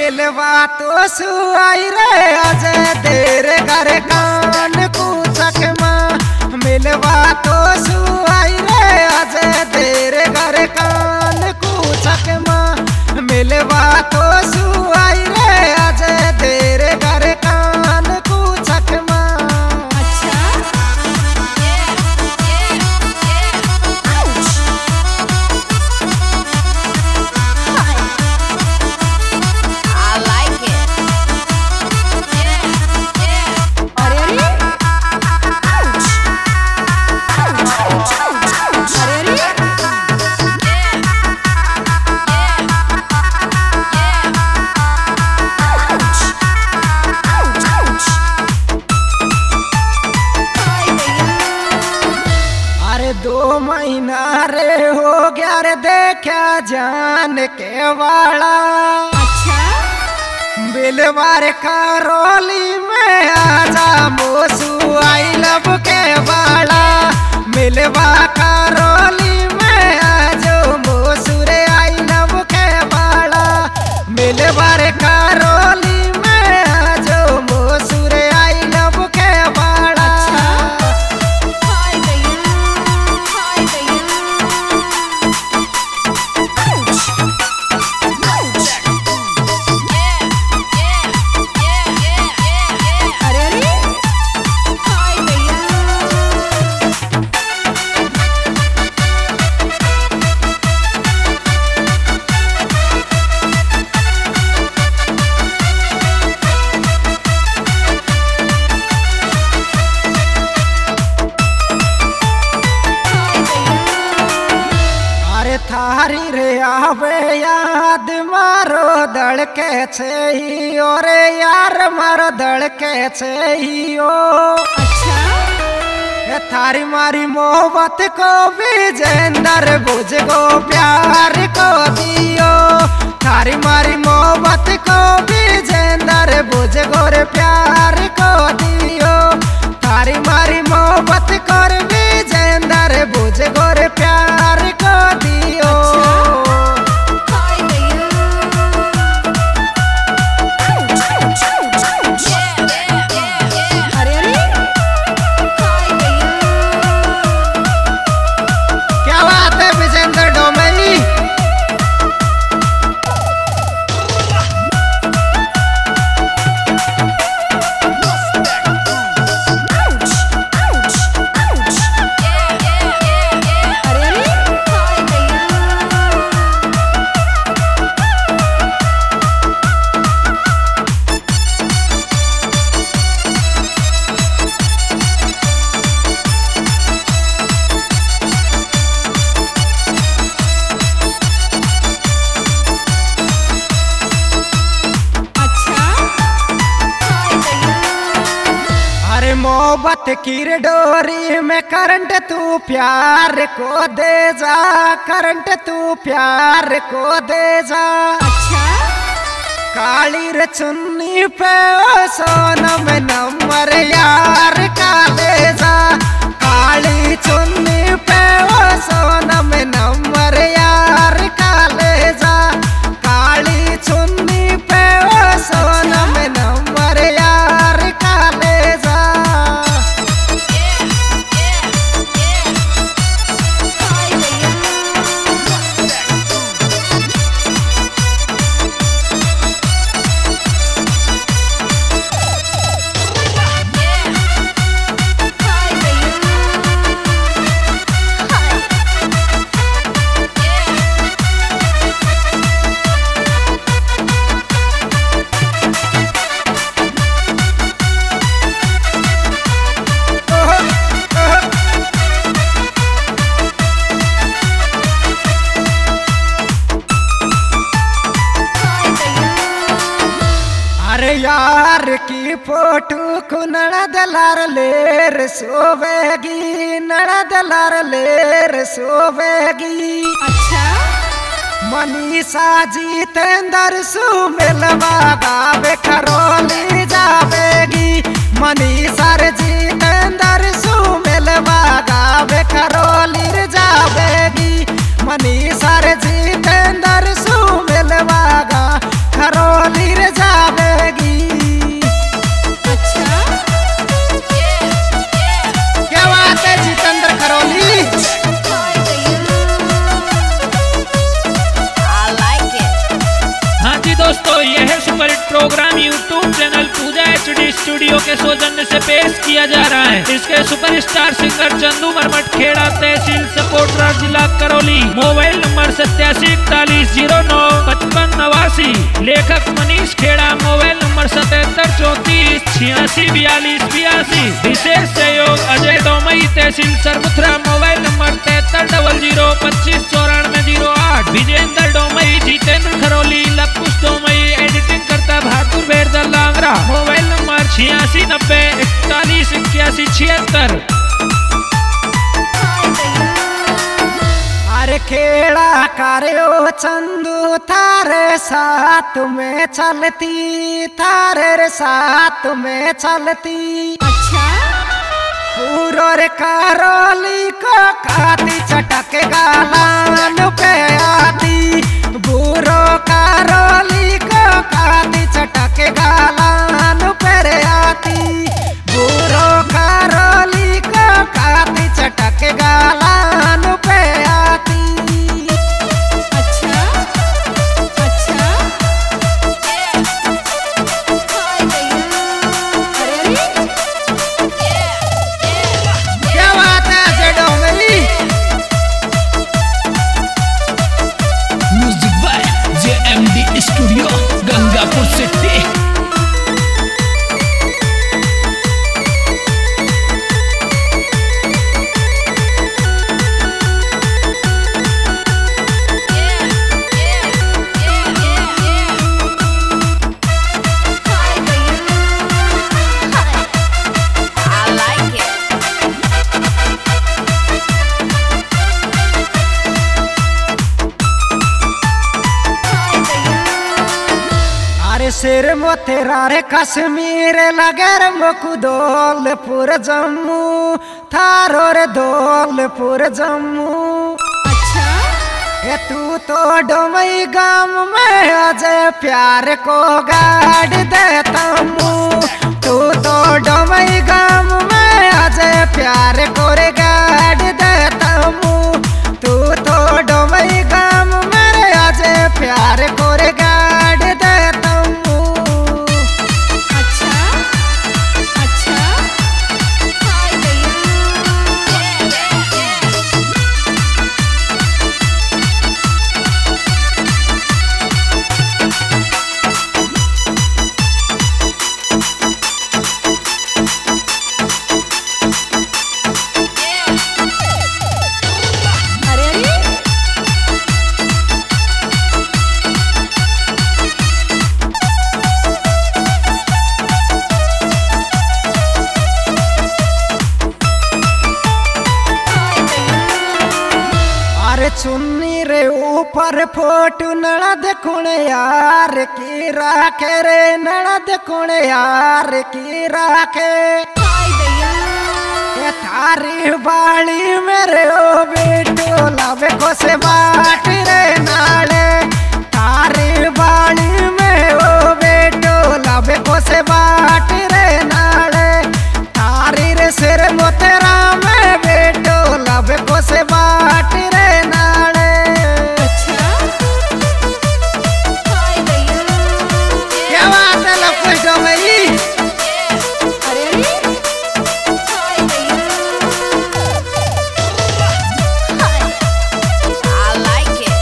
मिलवा तो सुआई रे अजय तेरे घर कान कूचक माँ मिलवा तो सुआई रे अजय तेरे घर कान कूचक माँ मिलवा तो सुआई रे अजय तेरे घर कान कूचक माँ। दो महीना रे हो गया रे देखा जान के वाला। अच्छा बिलवार करौली में आजा मोसू आई लब के वाला मिलवा करौली में आजो मोसू रे आई लब के वाला मिलवार करौली में आजो मोसू रे आई लब के वाला। थारी रे आवे याद मारो दड़ के छे और यार मारो दड़ के छे ओ। अच्छा थारी मारी मोहब्बत को विजेंदर बुझ गो प्यार को दियो थारी मारी मोहब्बत को विजेंदर बुझ गो रे प्यार को दियो थारी मारी मोहब्बत को विजेंदर बुझ गो रे प्यार को दियो। क्या बात है विजेंद्र डोमई। मोहब्बत की डोरी में करंट तू प्यार को दे जा करंट तू प्यार को दे जा। अच्छा काली रे चुन्नी पे ओ सोनम नंबर यार का ले जा काली चुन्नी पे ओ सोनम नंबर यार का ले जा काली चुन्नी पे ओ सोनम नंबर यार का ले जा। यार की फोटो को नड़दलार लेर सोवेगी नड़दलार लेर सोवेगी। अच्छा मनीषा जीतेंद्र सु मिलवा गावे करौली जावेगी मनीषा जीतेंद्र सु मिलवा गावे करौली जावेगी मनीषा जीतेंद्र सु मिलवा गा करौली दोस्तों, यह super hit program YouTube channel Puja HD studio के सौजन्य से पेश किया जा रहा है। इसके सुपरस्टार सिंगर चंदू मरमट खेड़ा, तहसील सपोर्टर, जिला करौली। Mobile number 8741095589। लेखक मनीष खेड़ा, मोबाइल नंबर 7734864282। विशेष सहयोग अजय डोमई, तहसील Sarmathura, mobile number 7300259408। Vijendra Domai, Jitendra Kharauli, Lakush Domai, editing करता बहादुर बेरदल लांगरा। Mobile number 8690418176। अरे खेड़ा कार्यो चंदू थारे साथ में चलती, थारे साथ में चलती। अच्छा पूरो रे करौली को खाती चटक गालान पे आती। बूरो करौली को खाती चटक गालान पे रे आती। बूरो करौली को खाती चटक गालान पे आती। अच्छा अच्छा हाय भैया अरे क्या बात है जेडो मेरी। Music by JMD studio Gangapur city. सिर मोतेरा रे कश्मीर लगर मोकु दौलपुर जम्मू थारो रे दौलपुर जम्मू। अच्छा ए तू तो डोमई गांव में अजय प्यार को गाड़ देता हूँ। तू तो डोमई गांव में अजय प्यार को रे गाड़ देता हूँ। तू तो डोमई गांव में अजय प्यार को रे गाड़ देता हूँ। अच्छा अच्छा हाय भैया अरे अरे अरे चुन्नी रे ऊपर फोटो नड़द कुण यार की राखे रे, नड़द कुण यार की राखे। हाय भैया ये थारी बाड़ी मेरे ओ बेटो लावे को से बाट रे नाले। थारी बाड़ी में ओ बेटो लावे को से बाट रे नाले। थारी रे सिर मोतेरा में बेटो लावे को से बाट रे नाले। अच्छा हाय भैया क्या बात है लकुश डोमई। अरे अरे हाय भैया हाय I like it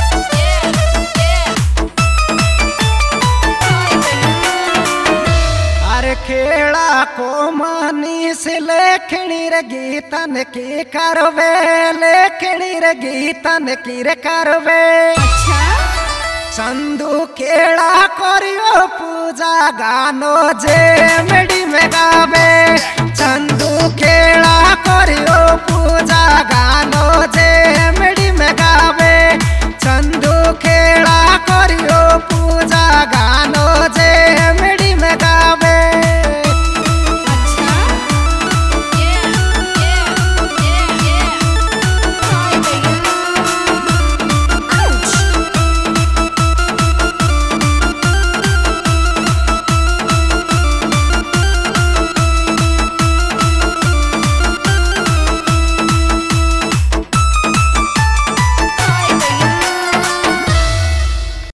हाय भैया अरे खेड़ा को मानी से लेखनी रे गीतन की करवे, लेखनी रे गीतन की रे करवे। अच्छा चंदू खेड़ा करियो पूजा गानो जे मेडी में गावे। चंदू खेड़ा करियो